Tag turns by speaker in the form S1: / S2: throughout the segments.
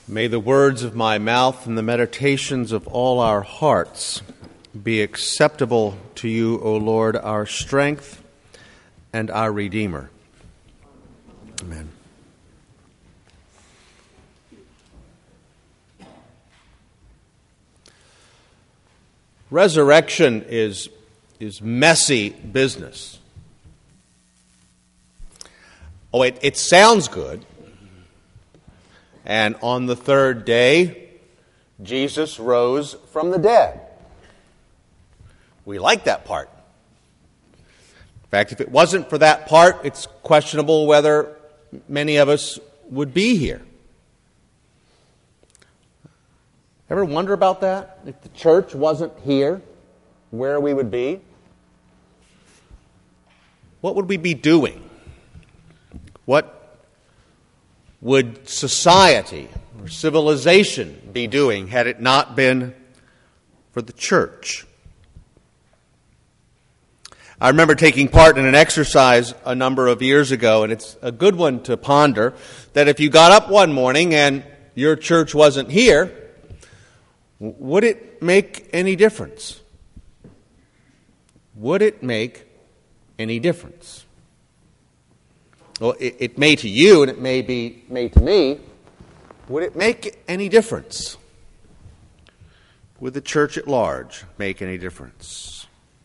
S1: May the words of my mouth and the meditations of all our hearts be acceptable to you, O Lord, our strength and our Redeemer. Amen. Resurrection is messy business. Oh, it sounds good. And on the third day, Jesus rose from the dead. We like that part. In fact, if it wasn't for that part, it's questionable whether many of us would be here. Ever wonder about that? If the church wasn't here, where we would be? What would we be doing? What would society or civilization be doing had it not been for the church? I remember taking part in an exercise a number of years ago, and it's a good one to ponder, that if you got up one morning and your church wasn't here, would it make any difference? Would it make any difference? Well, it may to you, and it may to me. Would it make any difference? Would the church at large make any difference?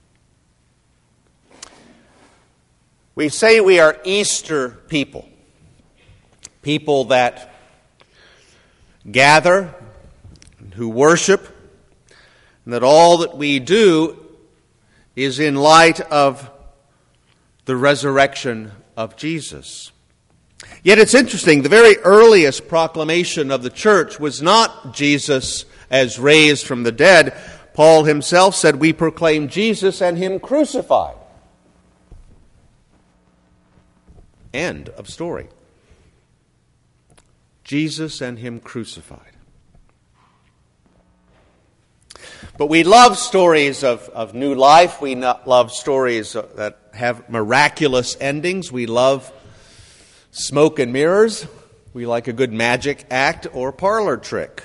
S1: We say we are Easter people. People that gather, who worship, and that all that we do is in light of the resurrection of Jesus. Yet it's interesting, the very earliest proclamation of the church was not Jesus as raised from the dead. Paul himself said, "We proclaim Jesus and Him crucified." End of story. Jesus and Him crucified. But we love stories of new life. We love stories that have miraculous endings. We love smoke and mirrors. We like a good magic act or parlor trick.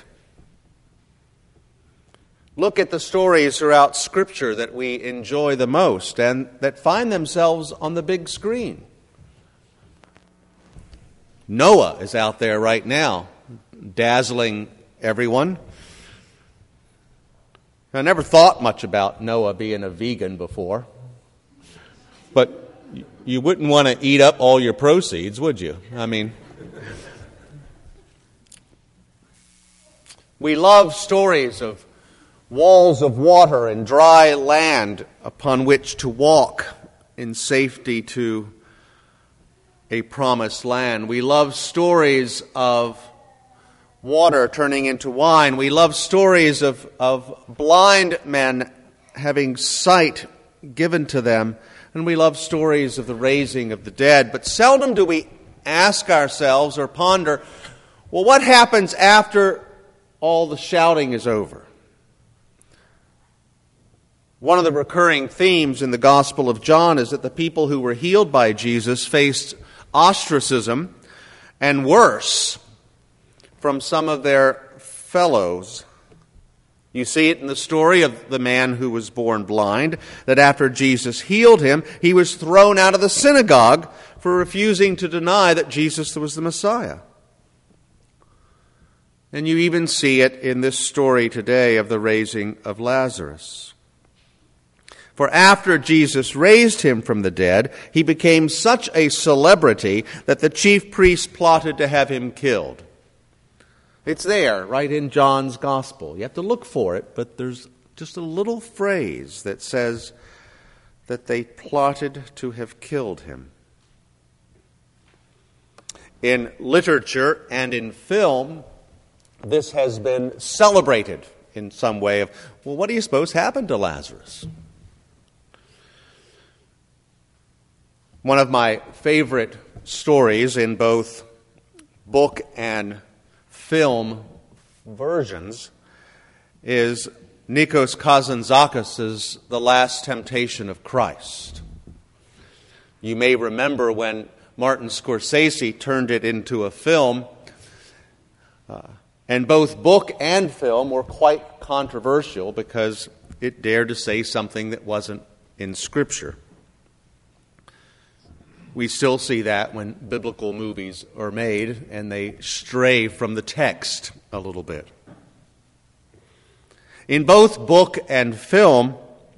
S1: Look at the stories throughout Scripture that we enjoy the most and that find themselves on the big screen. Noah is out there right now, dazzling everyone. I never thought much about Noah being a vegan before. But you wouldn't want to eat up all your proceeds, would you? I mean, we love stories of walls of water and dry land upon which to walk in safety to a promised land. We love stories of water turning into wine. We love stories of blind men having sight given to them. And we love stories of the raising of the dead. But seldom do we ask ourselves or ponder, well, what happens after all the shouting is over? One of the recurring themes in the Gospel of John is that the people who were healed by Jesus faced ostracism and worse from some of their fellows. You see it in the story of the man who was born blind, that after Jesus healed him, he was thrown out of the synagogue for refusing to deny that Jesus was the Messiah. And you even see it in this story today of the raising of Lazarus. For after Jesus raised him from the dead, he became such a celebrity that the chief priests plotted to have him killed. It's there, right in John's Gospel. You have to look for it, but there's just a little phrase that says that they plotted to have killed him. In literature and in film, this has been celebrated in some way of, well, what do you suppose happened to Lazarus? One of my favorite stories in both book and film versions is Nikos Kazantzakis' The Last Temptation of Christ. You may remember when Martin Scorsese turned it into a film, And both book and film were quite controversial because it dared to say something that wasn't in Scripture. We still see that when biblical movies are made and they stray from the text a little bit. In both book and film,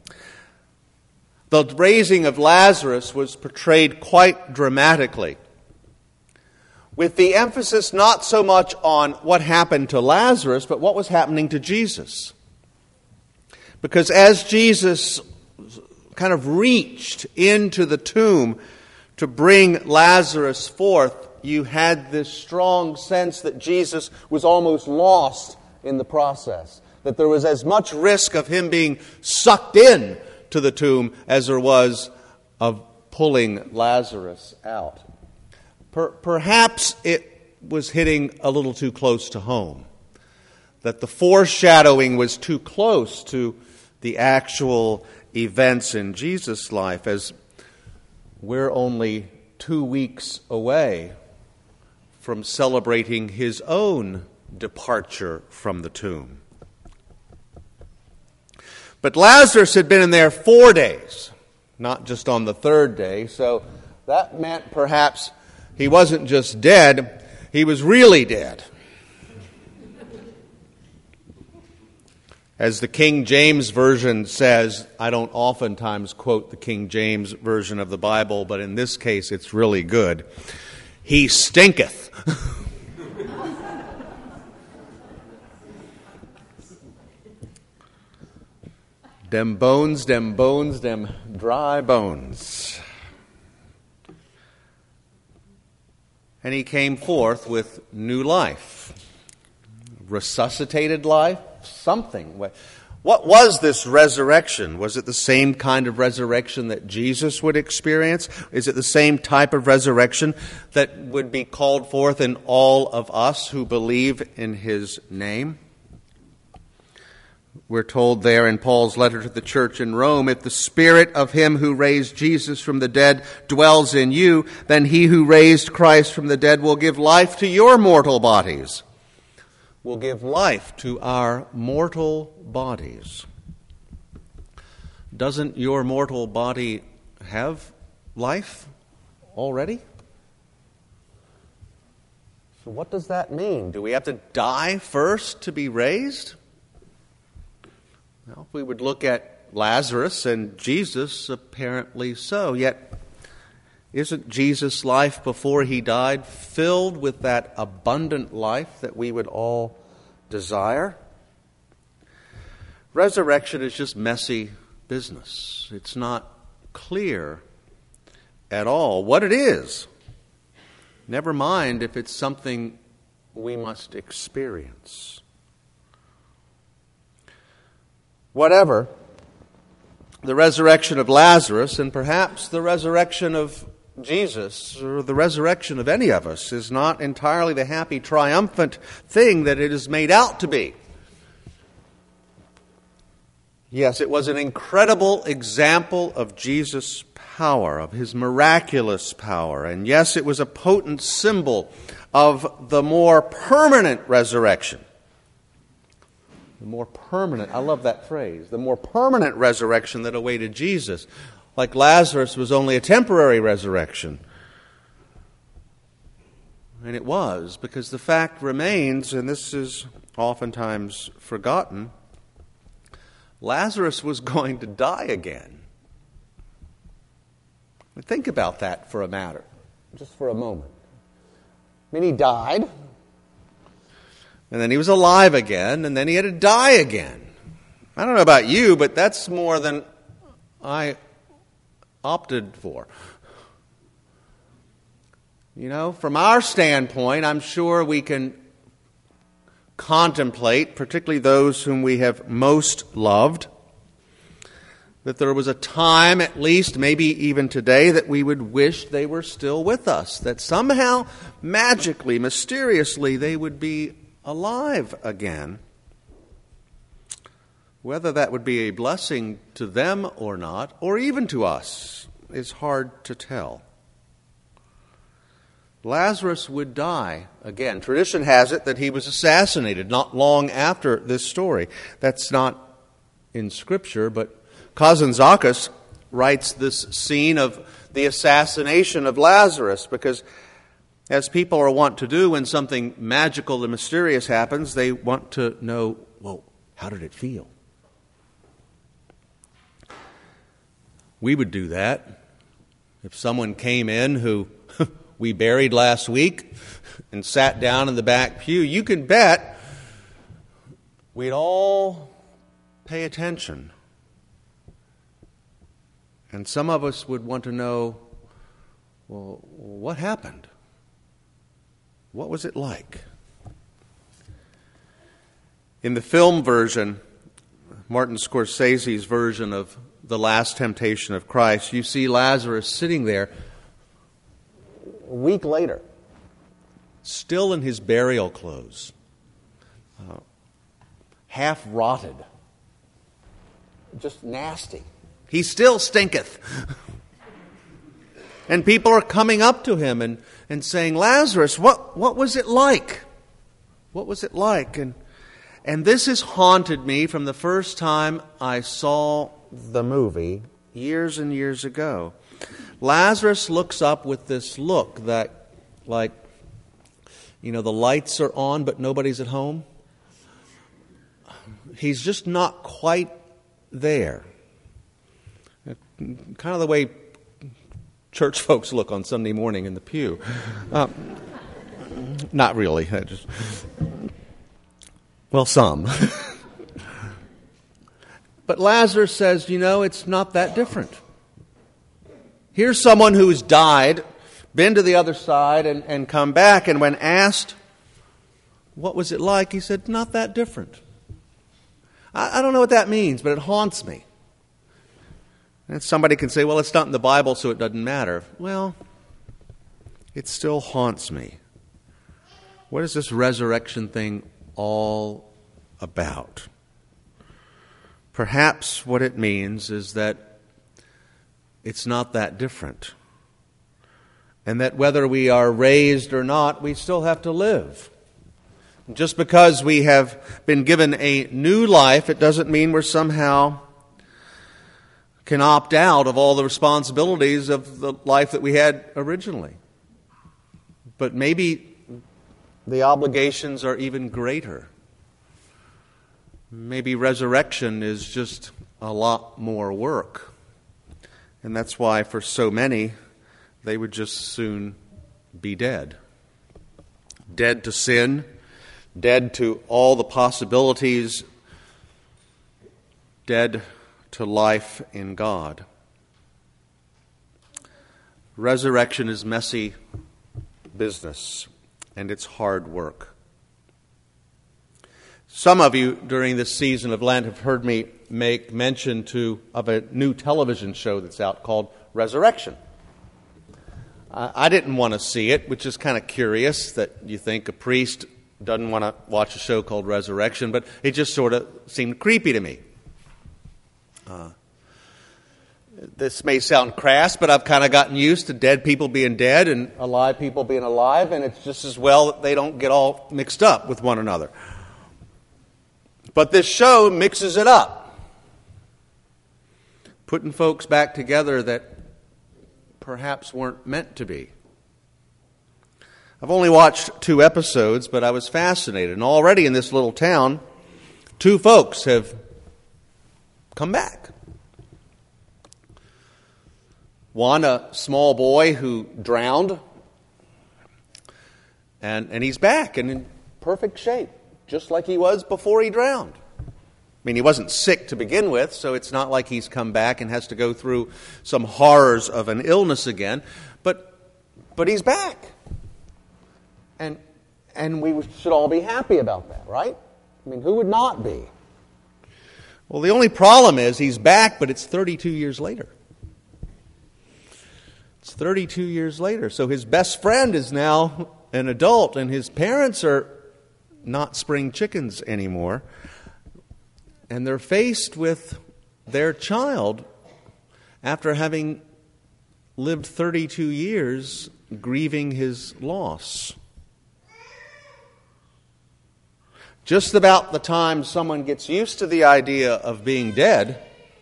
S1: the raising of Lazarus was portrayed quite dramatically, with the emphasis not so much on what happened to Lazarus, but what was happening to Jesus. Because as Jesus kind of reached into the tomb to bring Lazarus forth, you had this strong sense that Jesus was almost lost in the process, that there was as much risk of him being sucked in to the tomb as there was of pulling Lazarus out. Perhaps it was hitting a little too close to home, that the foreshadowing was too close to the actual events in Jesus' life, as we're only 2 weeks away from celebrating his own departure from the tomb. But Lazarus had been in there 4 days, not just on the third day, so that meant perhaps he wasn't just dead, he was really dead. As the King James Version says, I don't oftentimes quote the King James Version of the Bible, but in this case it's really good. He stinketh. Dem bones, dem dry bones. And he came forth with new life, resuscitated life, something. What was this resurrection? Was it the same kind of resurrection that Jesus would experience? Is it the same type of resurrection that would be called forth in all of us who believe in his name? We're told there in Paul's letter to the church in Rome, if the spirit of him who raised Jesus from the dead dwells in you, then he who raised Christ from the dead will give life to your mortal bodies. Will give life to our mortal bodies. Doesn't your mortal body have life already? So what does that mean? Do we have to die first to be raised? Well, if we would look at Lazarus and Jesus, apparently so. Yet, isn't Jesus' life before he died filled with that abundant life that we would all desire? Resurrection is just messy business. It's not clear at all what it is. Never mind if it's something we must experience. Whatever, the resurrection of Lazarus, and perhaps the resurrection of Jesus, or the resurrection of any of us, is not entirely the happy, triumphant thing that it is made out to be. Yes, it was an incredible example of Jesus' power, of his miraculous power. And yes, it was a potent symbol of the more permanent resurrection. The more permanent, I love that phrase, the more permanent resurrection that awaited Jesus. Like Lazarus was only a temporary resurrection. And it was, because the fact remains, and this is oftentimes forgotten, Lazarus was going to die again. Think about that for a matter, just for a moment. I mean, he died, and then he was alive again, and then he had to die again. I don't know about you, but that's more than I opted for. You know, from our standpoint, I'm sure we can contemplate, particularly those whom we have most loved, that there was a time, at least, maybe even today, that we would wish they were still with us, that somehow, magically, mysteriously, they would be alive again. Whether that would be a blessing to them or not, or even to us, is hard to tell. Lazarus would die again. Tradition has it that he was assassinated not long after this story. That's not in Scripture, but Kazantzakis writes this scene of the assassination of Lazarus because, as people are wont to do when something magical and mysterious happens, they want to know, well, how did it feel? We would do that if someone came in who we buried last week and sat down in the back pew. You can bet we'd all pay attention. And some of us would want to know, well, what happened? What was it like? In the film version, Martin Scorsese's version of The Last Temptation of Christ, you see Lazarus sitting there a week later, still in his burial clothes, half rotted, just nasty. He still stinketh. And people are coming up to him and saying, Lazarus, what was it like? What was it like? And this has haunted me from the first time I saw the movie years and years ago. Lazarus looks up with this look that, like, the lights are on but nobody's at home. He's just not quite there. Kind of the way church folks look on Sunday morning in the pew. Not really. Some. But Lazarus says, it's not that different. Here's someone who's died, been to the other side, and come back. And when asked, what was it like? He said, not that different. I don't know what that means, but it haunts me. And somebody can say, well, it's not in the Bible, so it doesn't matter. Well, it still haunts me. What is this resurrection thing all about? Perhaps what it means is that it's not that different. And that whether we are raised or not, we still have to live. Just because we have been given a new life, it doesn't mean we're somehow can opt out of all the responsibilities of the life that we had originally. But maybe the obligations are even greater. Maybe resurrection is just a lot more work. And that's why for so many, they would just soon be dead. Dead to sin, dead to all the possibilities, dead to life in God. Resurrection is messy business, and it's hard work. Some of you during this season of Lent have heard me make mention of a new television show that's out called Resurrection. I didn't want to see it, which is kind of curious that you think a priest doesn't want to watch a show called Resurrection, but it just sort of seemed creepy to me. This may sound crass, but I've kind of gotten used to dead people being dead and alive people being alive, and it's just as well that they don't get all mixed up with one another. But this show mixes it up, putting folks back together that perhaps weren't meant to be. I've only watched 2 episodes, but I was fascinated. And already in this little town, 2 folks have come back. One, a small boy who drowned, and he's back and in perfect shape, just like he was before he drowned. I mean, he wasn't sick to begin with, so it's not like he's come back and has to go through some horrors of an illness again, but he's back. And we should all be happy about that, right? I mean, who would not be? Well, the only problem is he's back, but it's 32 years later. It's 32 years later. So his best friend is now an adult, and his parents are not spring chickens anymore. And they're faced with their child, after having lived 32 years, grieving his loss. Just about the time someone gets used to the idea of being dead,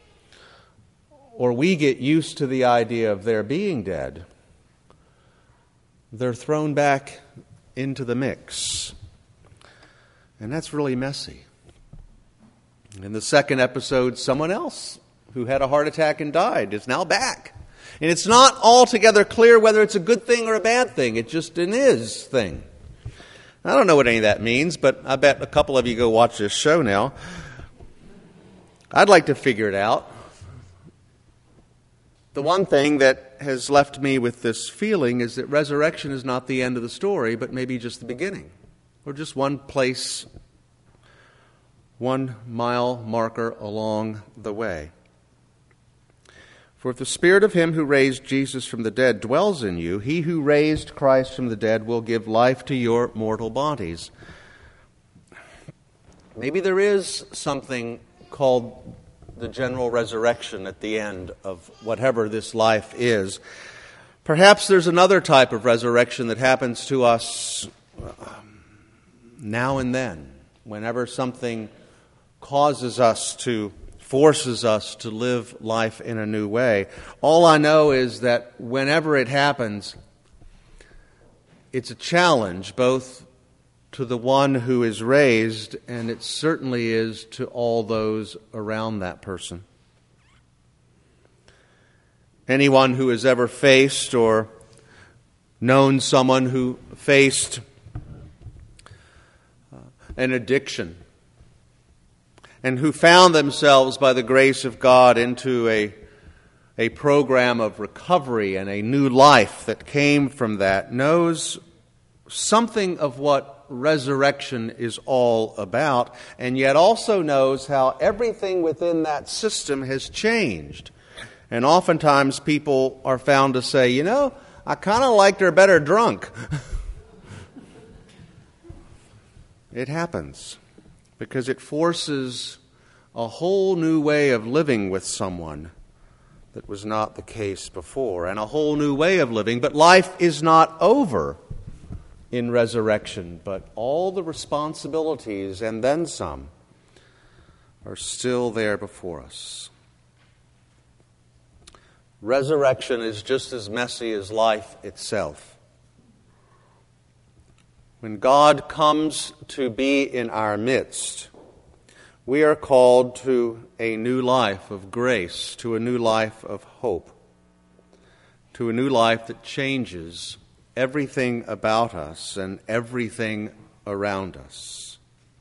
S1: or we get used to the idea of their being dead, they're thrown back into the mix. And that's really messy. In the second episode, someone else who had a heart attack and died is now back. And it's not altogether clear whether it's a good thing or a bad thing. It's just an is thing. I don't know what any of that means, but I bet a couple of you go watch this show now. I'd like to figure it out. The one thing that has left me with this feeling is that resurrection is not the end of the story, but maybe just the beginning, or just one place, 1 mile marker along the way. For if the Spirit of him who raised Jesus from the dead dwells in you, he who raised Christ from the dead will give life to your mortal bodies. Maybe there is something called the general resurrection at the end of whatever this life is. Perhaps there's another type of resurrection that happens to us now and then, whenever something forces us to live life in a new way. All I know is that whenever it happens, it's a challenge both to the one who is raised, and it certainly is to all those around that person. Anyone who has ever faced or known someone who faced an addiction and who found themselves by the grace of God into a program of recovery and a new life that came from that knows something of what resurrection is all about, and yet also knows how everything within that system has changed. And oftentimes people are found to say, I kind of liked her better drunk. It happens because it forces a whole new way of living with someone that was not the case before, and a whole new way of living. But life is not over in resurrection, but all the responsibilities and then some are still there before us. Resurrection is just as messy as life itself. When God comes to be in our midst, we are called to a new life of grace, to a new life of hope, to a new life that changes everything about us and everything around us.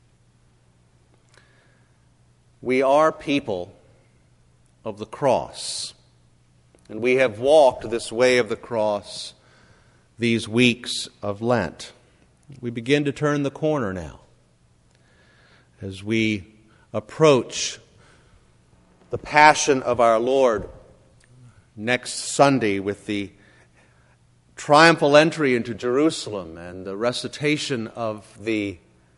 S1: We are people of the cross, and we have walked this way of the cross these weeks of Lent. We begin to turn the corner now as we approach the Passion of our Lord next Sunday with the triumphal entry into Jerusalem and the recitation of the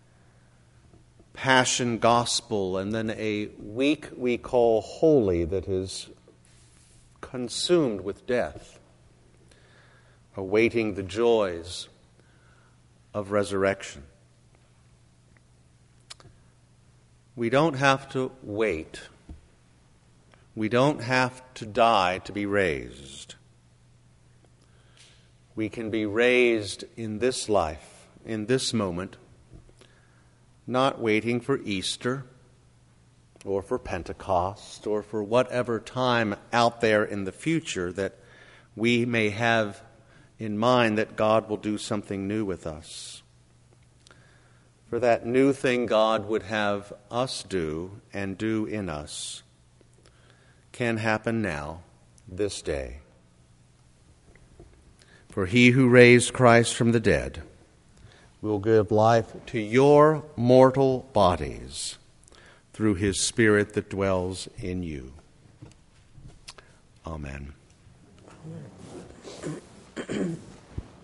S1: Passion Gospel, and then a week we call Holy that is consumed with death, awaiting the joys of resurrection. We don't have to wait. We don't have to die to be raised. We can be raised in this life, in this moment, not waiting for Easter or for Pentecost or for whatever time out there in the future that we may have in mind that God will do something new with us. For that new thing God would have us do and do in us can happen now, this day. For he who raised Christ from the dead will give life to your mortal bodies through his Spirit that dwells in you. Amen.